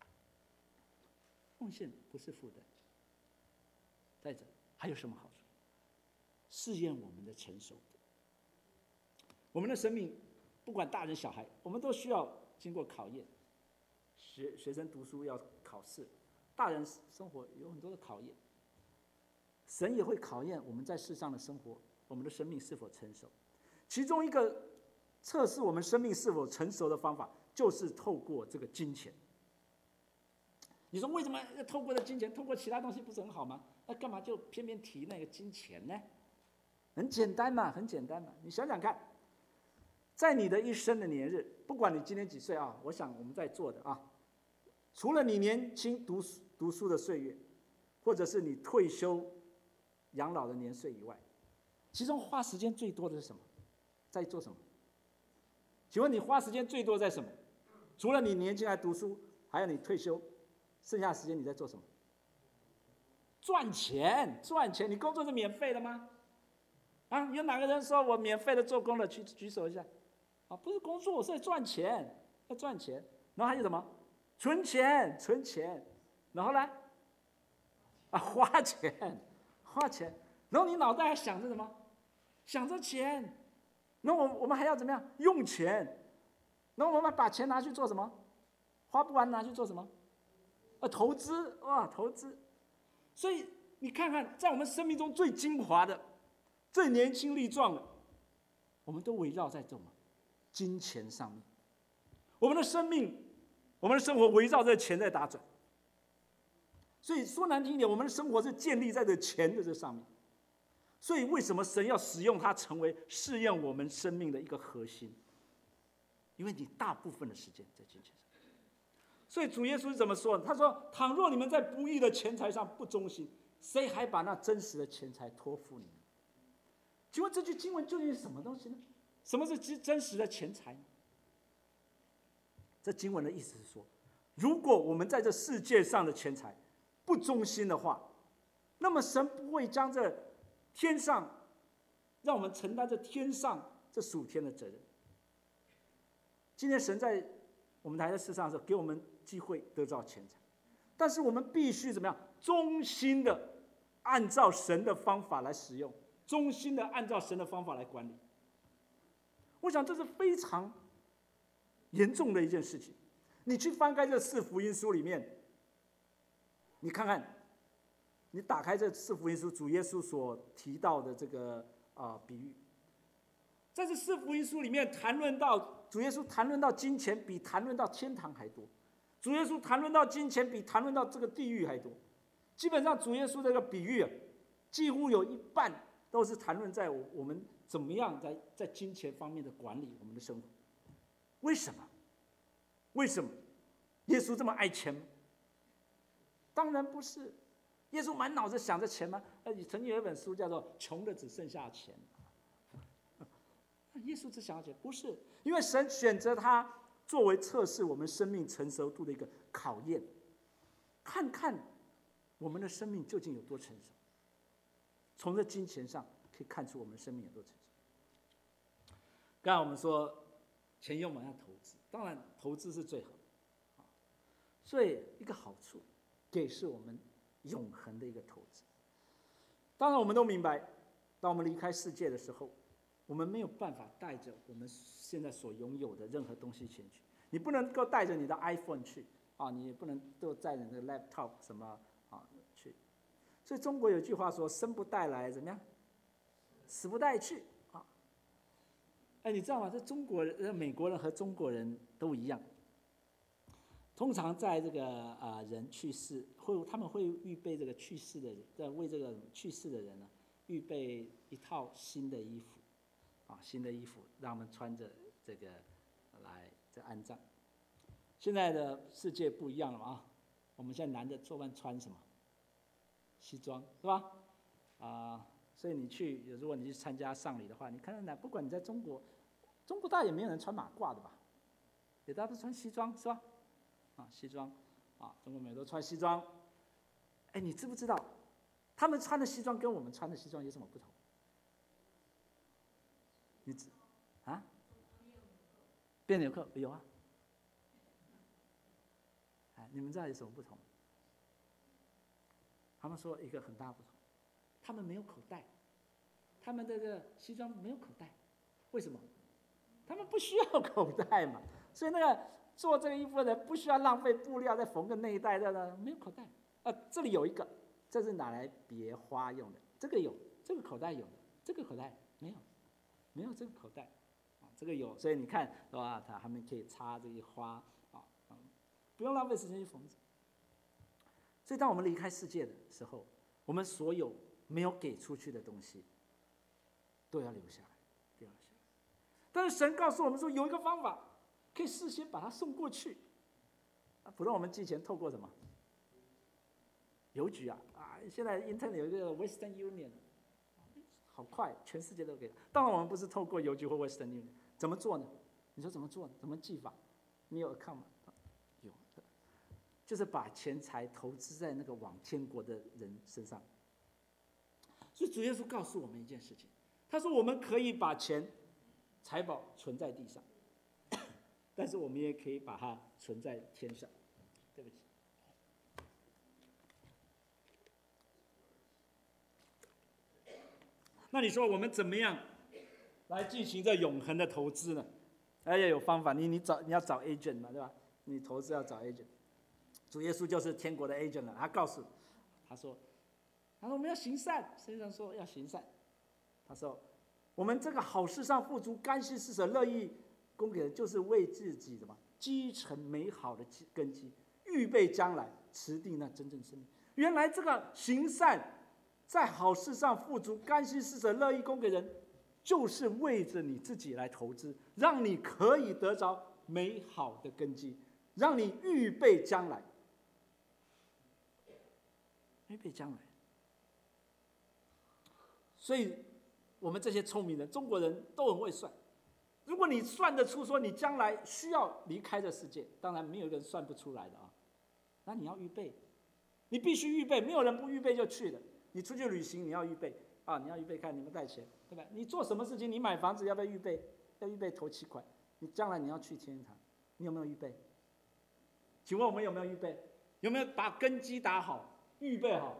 奉献不是负担。再者，还有什么好处？试验我们的成熟。我们的生命，不管大人小孩，我们都需要经过考验。学学生读书要考试，大人生活有很多的考验。神也会考验我们在世上的生活，我们的生命是否成熟。其中一个测试我们生命是否成熟的方法，就是透过这个金钱。你说为什么要透过这金钱？透过其他东西不是很好吗？那干嘛就偏偏提那个金钱呢？很简单嘛，很简单嘛。你想想看，在你的一生的年日，不管你今年几岁啊，我想我们在座的啊，除了你年轻读书读书的岁月，或者是你退休养老的年岁以外，其中花时间最多的是什么？在做什么？请问你花时间最多在什么？除了你年轻来读书，还有你退休，剩下的时间你在做什么？赚钱，赚钱。你工作是免费的吗？啊，有哪个人说我免费的做工了？举举手一下。啊，不是工作，我是在赚钱，要赚钱。然后还有什么？存钱，存钱。然后呢？ 啊，花钱，花钱，然后你脑袋还想着什么？想着钱，然后我我们还要怎么样？用钱，然后我们把钱拿去做什么？花不完拿去做什么？啊，投资哇，投资。所以你看看，在我们生命中最精华的、最年轻力壮的，我们都围绕在这种金钱上面。我们的生命，我们的生活围绕着钱在打转。所以说难听一点，我们的生活是建立在这钱的这上面。所以为什么神要使用它成为试验我们生命的一个核心？因为你大部分的时间在金钱上。所以主耶稣是怎么说的？他说：“倘若你们在不义的钱财上不忠心，谁还把那真实的钱财托付你们？”请问这句经文究竟是什么东西呢？什么是真实的钱财呢？这经文的意思是说，如果我们在这世界上的钱财不忠心的话，那么神不会将这天上让我们承担着天上这属天的责任。今天神在我们来到世上的时候，给我们机会得到钱财，但是我们必须怎么样？忠心的按照神的方法来使用，忠心的按照神的方法来管理。我想这是非常严重的一件事情。你去翻开这四福音书里面，你看看，你打开这四福音书，主耶稣所提到的这个啊、呃、比喻，在这四福音书里面谈论到主耶稣谈论到金钱比谈论到天堂还多，主耶稣谈论到金钱比谈论到这个地狱还多。基本上主耶稣这个比喻啊，几乎有一半都是谈论在我们怎么样在在金钱方面的管理我们的生活。为什么？为什么耶稣这么爱钱吗？当然不是。耶稣满脑子想着钱吗？呃，曾经有一本书叫做《穷的只剩下钱》。耶稣只想要钱，不是，因为神选择他作为测试我们生命成熟度的一个考验，看看我们的生命究竟有多成熟。从这金钱上可以看出我们的生命有多成熟。刚才我们说钱用嘛要投资，当然投资是最好的，所以一个好处，给是我们永恒的一个投资。当然我们都明白，当我们离开世界的时候，我们没有办法带着我们现在所拥有的任何东西前去。你不能够带着你的 iPhone 去啊，你也不能够带着你的 laptop 什么啊去。所以中国有句话说：“生不带来，怎么样？死不带去。”啊，哎，你知道吗？这中国人、美国人和中国人都一样。通常在这个啊、呃、人去世，会他们会预备这个去世的人，在为这个去世的人呢，预备一套新的衣服。啊，新的衣服让他们穿着这个来这安葬。现在的世界不一样了啊，我们现在男的多半穿什么？西装是吧？啊，所以你去，如果你去参加丧礼的话，你看到不管你在中国，中国大概也没有人穿马褂的吧？也大家都穿西装是吧？啊，西装啊，中国美都穿西装。哎，你知不知道，他们穿的西装跟我们穿的西装有什么不同？你知啊？变纽扣有啊。哎，你们知道有什么不同？他们说一个很大的不同，他们没有口袋，他们这个西装没有口袋，为什么？他们不需要口袋嘛，所以那个做这个衣服的人不需要浪费布料再缝个内袋的，没有口袋。啊，这里有一个，这是拿来别花用的，这个有，这个口袋有的，这个口袋没有。没有这个口袋，啊，这个有，所以你看，是吧？它他们可以插这些花，啊，不用浪费时间去缝制。所以，当我们离开世界的时候，我们所有没有给出去的东西，都要留下来，都要留下来。但是神告诉我们说，有一个方法，可以事先把它送过去。啊，不让我们寄钱透过什么？邮局啊，啊，现在 Internet 有一个 Western Union。好快，全世界都可以。当然，我们不是透过邮局或 Western Union， 怎么做呢？你说怎么做呢？怎么寄法？你有 account 吗？有的，就是把钱财投资在那个往天国的人身上。所以主耶稣告诉我们一件事情，他说我们可以把钱财宝存在地上，但是我们也可以把它存在天上。对不起。 那你说我们怎么样来进行这永恒的投资呢？而且有方法，你你找你要找 agent 嘛，对吧？你投资要找 agent。主耶稣就是天国的 agent 了，他告诉他说，他说我们要行善，圣经上说要行善。他说我们这个好事上富足，甘心施舍，乐意供给人，就是为自己什么积成美好的根基，预备将来持定那真正生命。原来这个行善，在好事上富足，甘心施舍，乐意供给人，就是为着你自己来投资，让你可以得着美好的根基，让你预备将来。预备将来。所以我们这些聪明人，中国人都很会算。如果你算得出说你将来需要离开这世界，当然没有一个人算不出来的啊。那你要预备，你必须预备，没有人不预备就去的。你出去旅行，你要预备啊，你要预备看你们带钱，对吧？你做什么事情，你买房子要不要预备？要预备头期款。你将来你要去天堂，你有没有预备？请问我们有没有预备？有没有把根基打好？预备好。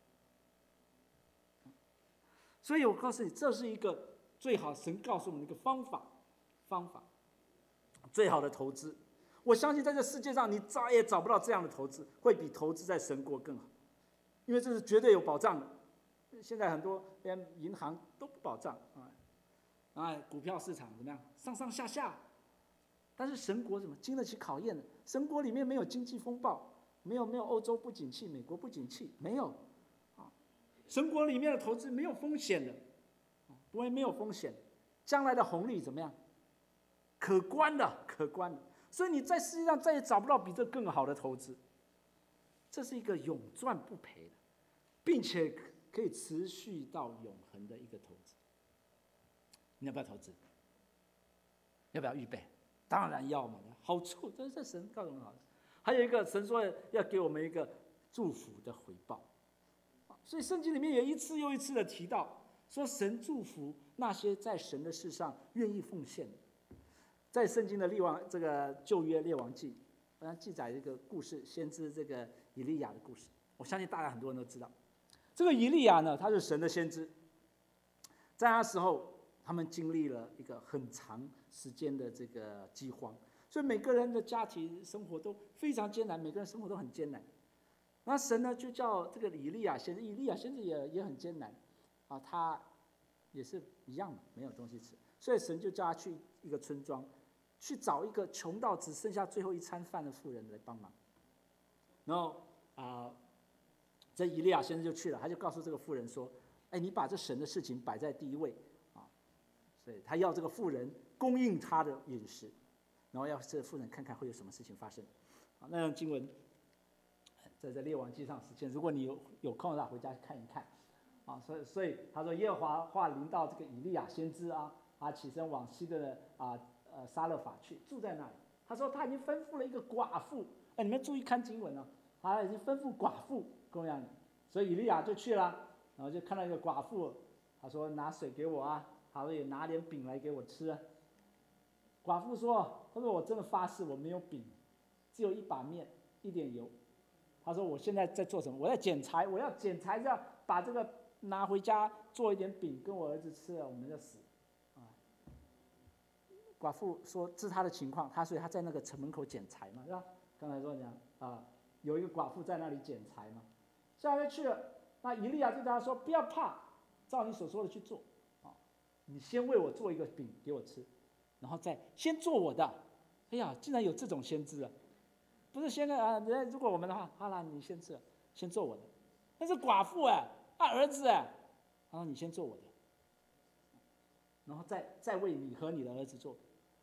所以我告诉你，这是一个最好神告诉我们的一个方法，方法，最好的投资。我相信在这世界上，你找也找不到这样的投资，会比投资在神国更好，因为这是绝对有保障的。现在很多连银行都不保障啊，啊，股票市场怎么样？上上下下。但是神国怎么经得起考验的？神国里面没有经济风暴，没有没有欧洲不景气，美国不景气，没有。神国里面的投资没有风险的，不会没有风险，将来的红利怎么样？可观的，可观的。所以你在世界上再也找不到比这更好的投资。这是一个永赚不赔的，并且可以持续到永恒的一个投资。你要不要投资？要不要预备？当然要嘛，好处这是神告诉我们好的。还有一个，神说要给我们一个祝福的回报。所以圣经里面也一次又一次的提到，说神祝福那些在神的事上愿意奉献的。在圣经的列王这个旧约列王记，呃，记载这个故事，先知这个以利亚的故事。我相信大家很多人都知道，这个以利亚呢，他是神的先知，在那时候他们经历了一个很长时间的这个饥荒，所以每个人的家庭生活都非常艰难，每个人生活都很艰难。那神呢，就叫这个以利亚先知，以利亚先知也也很艰难，啊，他也是一样的，没有东西吃，所以神就叫他去一个村庄，去找一个穷到只剩下最后一餐饭的妇人来帮忙。然后啊、呃，这以利亚先知就去了，他就告诉这个妇人说：“哎，你把这神的事情摆在第一位啊，所以他要这个妇人供应他的饮食，然后要这个妇人看看会有什么事情发生。”啊，那样经文。在这列王记上实现，如果你有有空的话，回家看一看，啊，所以所以他说耶和华话临到这个以利亚先知啊，他起身往西的啊呃撒勒法去，住在那里。他说他已经吩咐了一个寡妇，哎，你们注意看经文哦，他已经吩咐寡妇供养你，所以以利亚就去了，然后就看到一个寡妇，他说拿水给我啊，他说也拿点饼来给我吃啊。寡妇说，他说我真的发誓我没有饼，只有一把面，一点油。他说：“我现在在做什么？我在捡柴，我要捡柴，要把这个拿回家做一点饼，跟我儿子吃了，我们就死。”啊，寡妇说这是他的情况，他所以他在那个城门口捡柴嘛，是吧？刚才说讲啊，有一个寡妇在那里捡柴嘛，下面去了，那以利亚就对他说：“不要怕，照你所说的去做啊，你先为我做一个饼给我吃，然后再先做我的。”哎呀，竟然有这种先知啊！不是先啊，如果我们的话，好啦，你先吃，先做我的。那是寡妇哎，他儿子哎，然后你先做我的，然后再再为你和你的儿子做。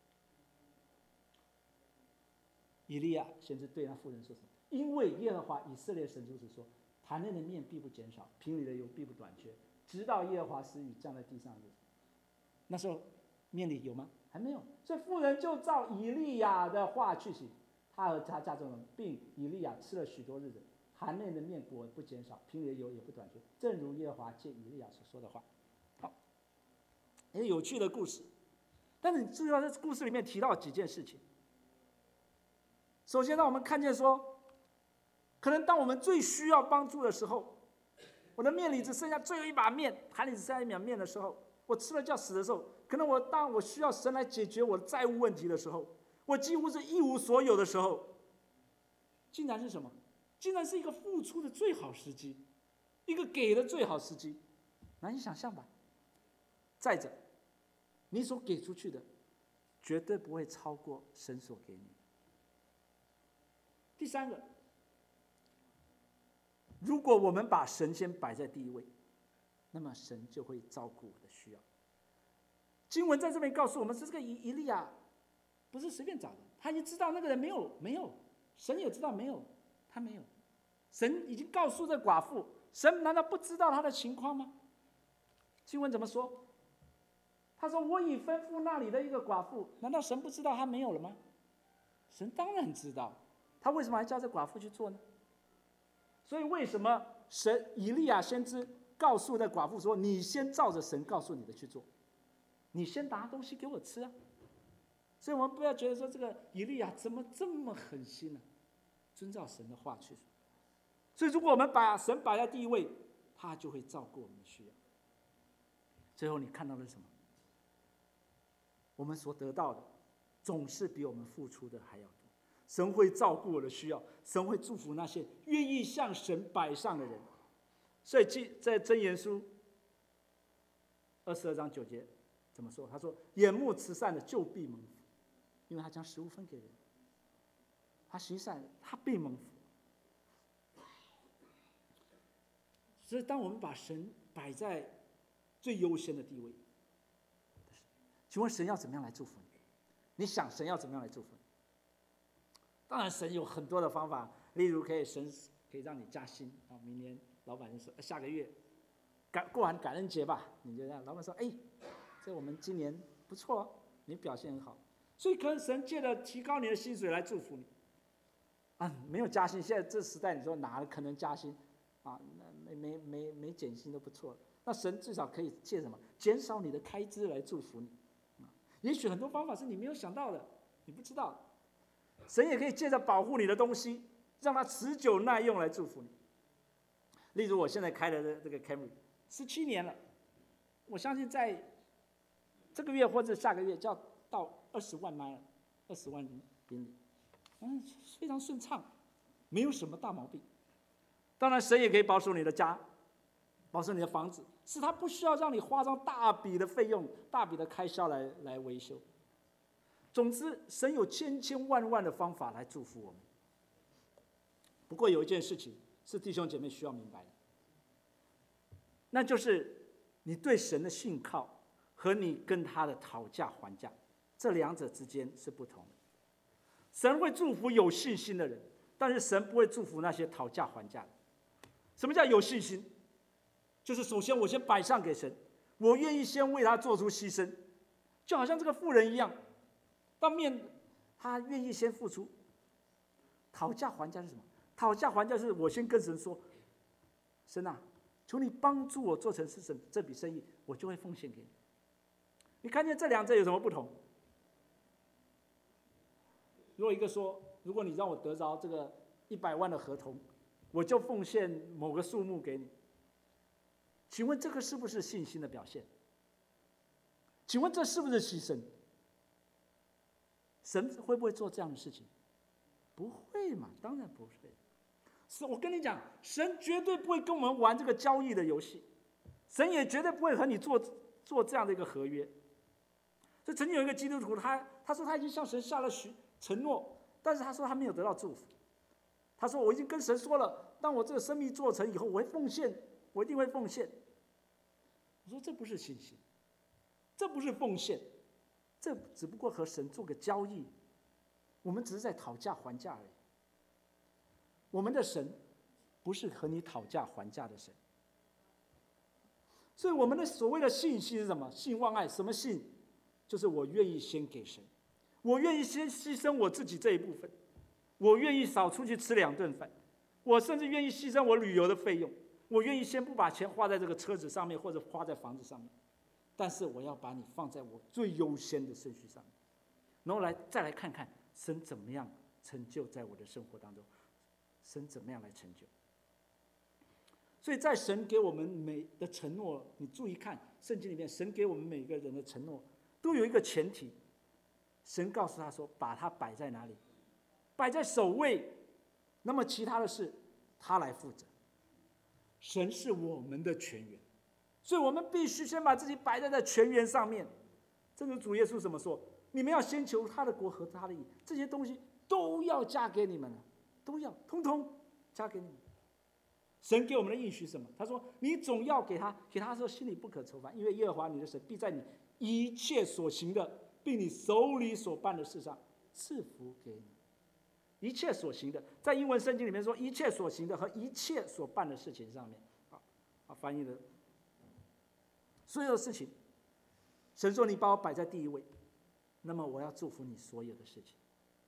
以利亚先知对那妇人说什么？因为耶和华以色列神如此说：坛内的面必不减少，瓶里的油必不短缺，直到耶和华使雨降在地上的日子。那时候面里有吗？还没有。所以妇人就照以利亚的话去行。他和他家中人，并以利亚吃了许多日子，坛内的面果不减少，瓶里的油也不短缺，正如耶和华借以利亚所说的话。好，一个有趣的故事。但是你注意到这故事里面提到几件事情。首先让我们看见说，可能当我们最需要帮助的时候， 我的面里只剩下最后一把面，盘里只剩下一碗面的时候，我吃了就要死的时候，可能我当我需要神来解决我的债务问题的时候，我几乎是一无所有的时候，竟然是什么？竟然是一个付出的最好时机，一个给的最好时机，难以想象吧？再者，你所给出去的，绝对不会超过神所给你的。第三个，如果我们把神先摆在第一位，那么神就会照顾我的需要。经文在这边告诉我们，是这个以以利亚不是随便找的，他已经知道那个人没有没有，神也知道没有，他没有，神已经告诉这寡妇，神难道不知道他的情况吗？经文怎么说？他说：“我已吩咐那里的一个寡妇，难道神不知道他没有了吗？”神当然知道，他为什么还叫这寡妇去做呢？所以为什么神以利亚先知告诉那寡妇说：“你先照着神告诉你的去做，你先拿东西给我吃啊！”所以我们不要觉得说这个以利亚怎么这么狠心呢、啊？遵照神的话去。所以如果我们把神摆在第一位，他就会照顾我们的需要。最后你看到的是什么？我们所得到的总是比我们付出的还要多。神会照顾我的需要，神会祝福那些愿意向神摆上的人。所以在箴言书二十二章九节怎么说？他说：“眼目慈善的就必蒙福，因为他将食物分给人；他行善，他必蒙福。”所以，当我们把神摆在最优先的地位，请问神要怎么样来祝福你？你想神要怎么样来祝福你？当然，神有很多的方法，例如可以神可以让你加薪啊。明年老板就说，下个月感过完感恩节吧，你就让老板说：“哎，这我们今年不错哦，你表现很好。”所以，可能神借着提高你的薪水来祝福你。啊，没有加薪，现在这时代你说哪可能加薪啊？没没没没减薪都不错了。那神至少可以借什么？减少你的开支来祝福你。也许很多方法是你没有想到的，你不知道的。神也可以借着保护你的东西，让它持久耐用来祝福你。例如我现在开的这个 Camry， 十七年了，我相信在这个月或者下个月就要到二十万迈了，二十万英里，嗯，非常顺畅，没有什么大毛病。当然，神也可以保守你的家，保守你的房子，使它不需要让你花上大笔的费用、大笔的开销来来维修。总之，神有千千万万的方法来祝福我们。不过有一件事情是弟兄姐妹需要明白的，那就是你对神的信靠和你跟他的讨价还价，这两者之间是不同的。神会祝福有信心的人，但是神不会祝福那些讨价还价的。什么叫有信心？就是首先我先摆上给神，我愿意先为他做出牺牲，就好像这个妇人一样，当面他愿意先付出。讨价还价是什么？讨价还价是我先跟神说：“神啊，求你帮助我做成是神这笔生意，我就会奉献给你。”你看见这两者有什么不同？如果一个说，如果你让我得着这个一百万的合同，我就奉献某个数目给你。请问这个是不是信心的表现？请问这是不是牺牲？神会不会做这样的事情？不会嘛，当然不会。是我跟你讲，神绝对不会跟我们玩这个交易的游戏，神也绝对不会和你做做这样的一个合约。所以曾经有一个基督徒，他他说他已经向神下了许承诺，但是他说他没有得到祝福。他说我已经跟神说了，当我这个生意做成以后，我会奉献，我一定会奉献。我说这不是信心，这不是奉献，这只不过和神做个交易，我们只是在讨价还价而已。我们的神不是和你讨价还价的神。所以我们的所谓的信心是什么？信望爱。什么信？就是我愿意先给神，我愿意先牺牲我自己这一部分，我愿意少出去吃两顿饭，我甚至愿意牺牲我旅游的费用，我愿意先不把钱花在这个车子上面或者花在房子上面，但是我要把你放在我最优先的顺序上面，然后来再来看看神怎么样成就在我的生活当中，神怎么样来成就。 所以在神给我们每的承诺，你注意看圣经里面，神给我们每个人的承诺都有一个前提，神告诉他说，把它摆在哪里？摆在首位，那么其他的事他来负责。神是我们的泉源，所以我们必须先把自己摆在这泉源上面。正如主耶稣怎么说，你们要先求他的国和他的义，这些东西都要加给你们了，都要通通加给你们。神给我们的应许是什么？他说，你总要给他，给他说心里不可愁烦，因为耶和华你的神必在你一切所行的，并你手里所办的事上赐福给你。一切所行的，在英文圣经里面说，一切所行的和一切所办的事情上面，啊，翻译的所有的事情，神说你把我摆在第一位，那么我要祝福你所有的事情。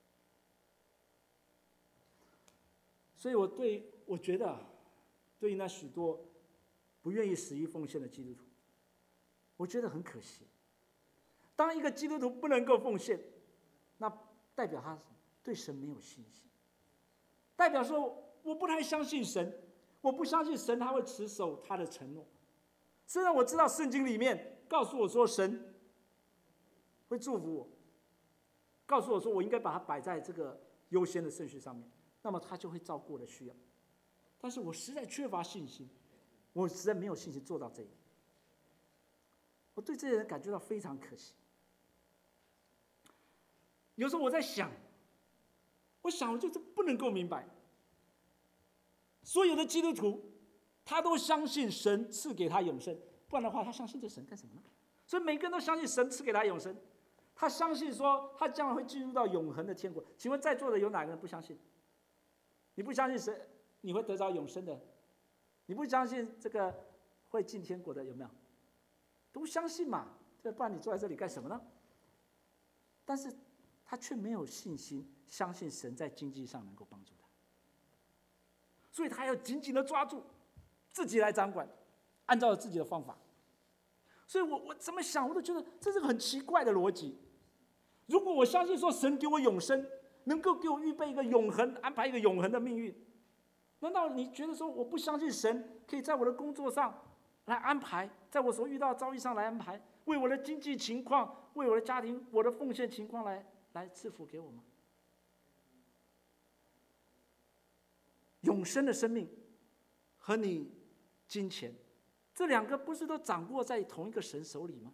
所以我对我觉得，对于那许多不愿意十一奉献的基督徒，我觉得很可惜。当一个基督徒不能够奉献，那代表他对神没有信心，代表说我不太相信神，我不相信神他会持守他的承诺。虽然我知道圣经里面告诉我说神会祝福我，告诉我说我应该把它摆在这个优先的顺序上面，那么他就会照顾我的需要。但是我实在缺乏信心，我实在没有信心做到这一点。我对这些人感觉到非常可惜。有时候我在想，我想我就是不能够明白，所有的基督徒他都相信神赐给他永生，不然的话他相信这神干什么呢？所以每个人都相信神赐给他永生，他相信说他将来会进入到永恒的天国。请问在座的有哪个人不相信？你不相信神你会得着永生的，你不相信这个会进天国的，有没有？都相信嘛，不然你坐在这里干什么呢？但是他却没有信心相信神在经济上能够帮助他，所以他要紧紧的抓住，自己来掌管，按照自己的方法。所以我我怎么想我都觉得这是个很奇怪的逻辑。如果我相信说神给我永生，能够给我预备一个永恒，安排一个永恒的命运，难道你觉得说我不相信神可以在我的工作上来安排，在我所遇到的遭遇上来安排，为我的经济情况，为我的家庭，我的奉献情况来来赐福给我吗？永生的生命和你金钱，这两个不是都掌握在同一个神手里吗？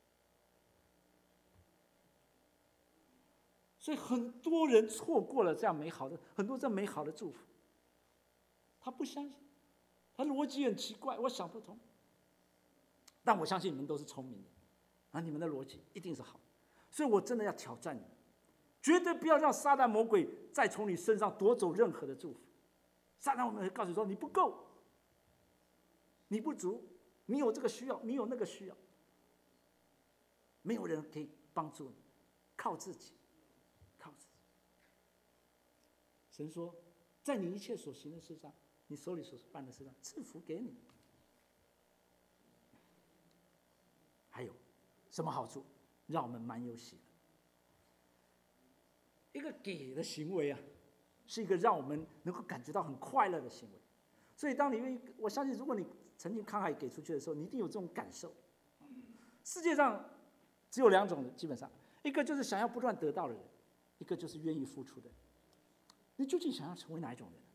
所以很多人错过了这样美好的很多这美好的祝福，他不相信，他逻辑很奇怪，我想不通。但我相信你们都是聪明的，啊，你们的逻辑一定是好，所以我真的要挑战你们，绝对不要让撒旦魔鬼再从你身上夺走任何的祝福。撒旦魔鬼会告诉你说你不够，你不足，你有这个需要，你有那个需要，没有人可以帮助你，靠自己，靠自己。神说，在你一切所行的事上，你手里所办的事上，赐福给你。还有什么好处？让我们满有喜乐。一个给的行为啊，是一个让我们能够感觉到很快乐的行为。所以，当你愿意，我相信，如果你曾经慷慨给出去的时候，你一定有这种感受。世界上只有两种人，基本上，一个就是想要不断得到的人，一个就是愿意付出的人。你究竟想要成为哪一种人？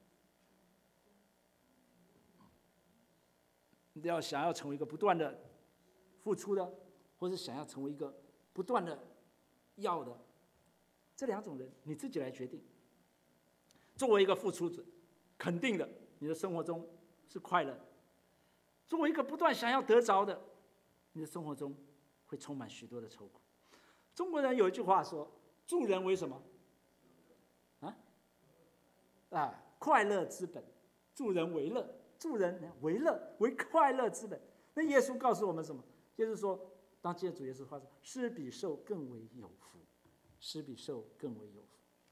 你要想要成为一个不断的付出的，或是想要成为一个不断的要的，这两种人你自己来决定。作为一个付出者，肯定的，你的生活中是快乐；作为一个不断想要得着的，你的生活中会充满许多的愁苦。中国人有一句话说：“助人为什么？啊啊，快乐之本，助人为乐，助人为乐，为快乐之本。”那耶稣告诉我们什么？耶稣说，当记得主耶稣话说：“施比受更为有福，施比受更为有福。”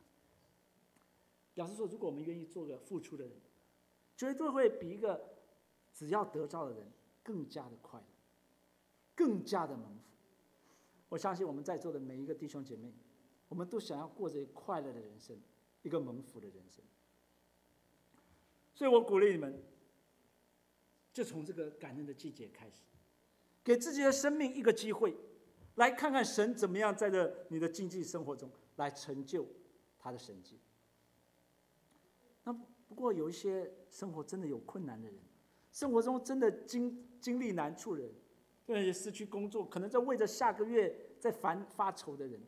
表示说，如果我们愿意做个付出的人，绝对会比一个只要得到的人更加的快乐，更加的蒙福。我相信我们在座的每一个弟兄姐妹，我们都想要过着快乐的人生，一个蒙福的人生。所以我鼓励你们， 就从这个感恩的季节开始，给自己的生命一个机会，来看看神怎么样在这你的经济生活中来成就他的神迹。那不过有一些生活真的有困难的人，生活中真的经经历难处的人，对那些失去工作，可能在为着下个月在烦发愁的人，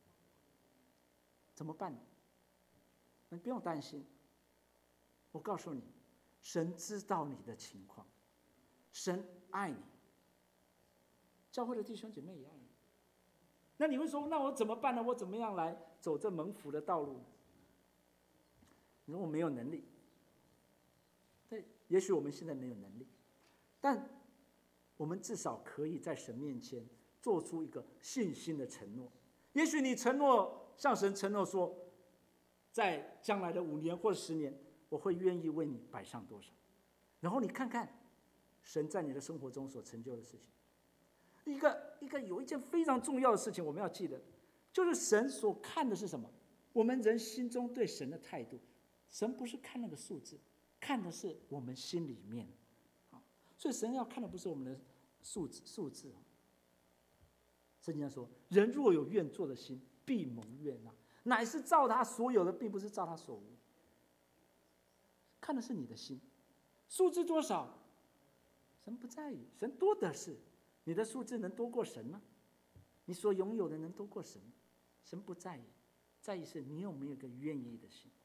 怎么办？你不用担心，我告诉你，神知道你的情况，神爱你，教会的弟兄姐妹也爱你。那你会说，那我怎么办呢？我怎么样来走这蒙福的道路呢？你说我没有能力，对，也许我们现在没有能力，但我们至少可以在神面前做出一个信心的承诺。也许你承诺向神承诺说，在将来的五年或者十年，我会愿意为你摆上多少，然后你看看神在你的生活中所成就的事情。一个一个有一件非常重要的事情我们要记得，就是神所看的是什么？我们人心中对神的态度。神不是看那个数字，看的是我们心里面。所以神要看的不是我们的数字数字。圣经上说，人若有愿做的心，必蒙悦纳，乃是照他所有的，并不是照他所无。看的是你的心，数字多少神不在意，神多的是。你的数字能多过神吗？你所拥有的能多过神？神不在意，在意是你有没有一个愿意的心。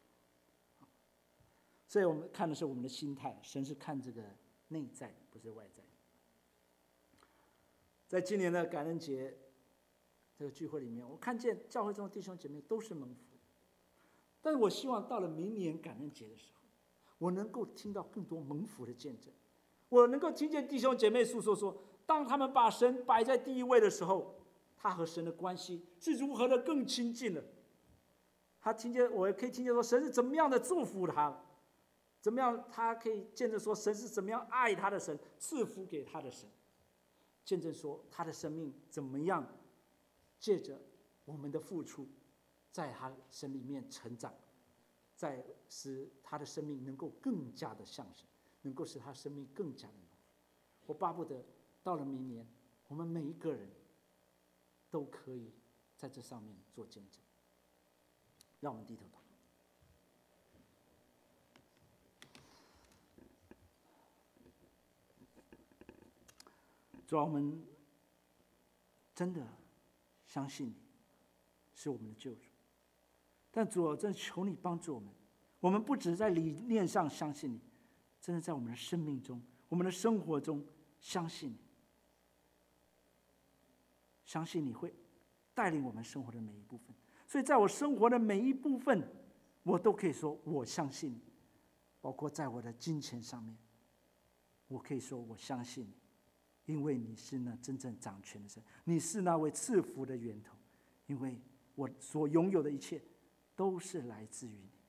所以我们看的是我们的心态，神是看这个内在，不是外在。在今年的感恩节这个聚会里面，我看见教会中的弟兄姐妹都是蒙福，但是我希望到了明年感恩节的时候，我能够听到更多蒙福的见证，我能够听见弟兄姐妹诉说说，当他们把神摆在第一位的时候，他和神的关系是如何的更亲近了。他听见，我也可以听见说，神是怎么样的祝福他，怎么样他可以见证说，神是怎么样爱他的神，赐福给他的神，见证说他的生命怎么样借着我们的付出，在他神里面成长，在使他的生命能够更加的向神，能够使他生命更加的浓。我巴不得到了明年，我们每一个人都可以在这上面做见证。让我们低头祷告。主啊，我们真的相信你是我们的救主，但主啊，真求你帮助我们。我们不只在理念上相信你，真的在我们的生命中、我们的生活中相信你，相信你会带领我们生活的每一部分。所以在我生活的每一部分，我都可以说我相信你，包括在我的金钱上面，我可以说我相信你，因为你是那真正掌权的神，你是那位赐福的源头，因为我所拥有的一切都是来自于你。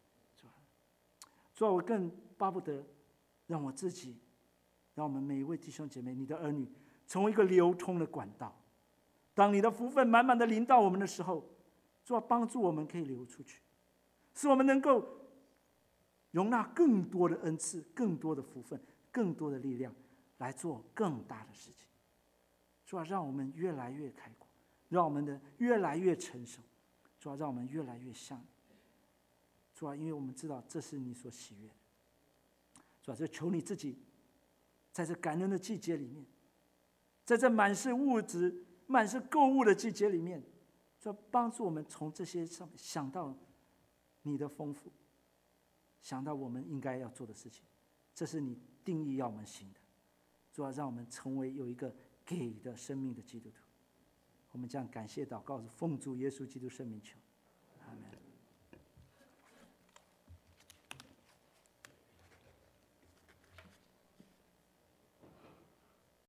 主啊，我更巴不得让我自己，让我们每一位弟兄姐妹，你的儿女，成为一个流通的管道。当你的福分满满的临到我们的时候，主啊，帮助我们可以流出去，使我们能够容纳更多的恩赐、更多的福分、更多的力量，来做更大的事情。主啊，让我们越来越开阔，让我们的越来越成熟。主啊，让我们越来越像你。主啊，因为我们知道这是你所喜悦的。主啊，就求你自己在这感恩的季节里面，在这满是物质、满是购物的季节里面，主啊，帮助我们从这些上面想到你的丰富，想到我们应该要做的事情，这是你定义要我们行的。主啊，让我们成为有一个给的生命的基督徒。我们将感谢祷告，奉主耶稣基督圣名求，阿们。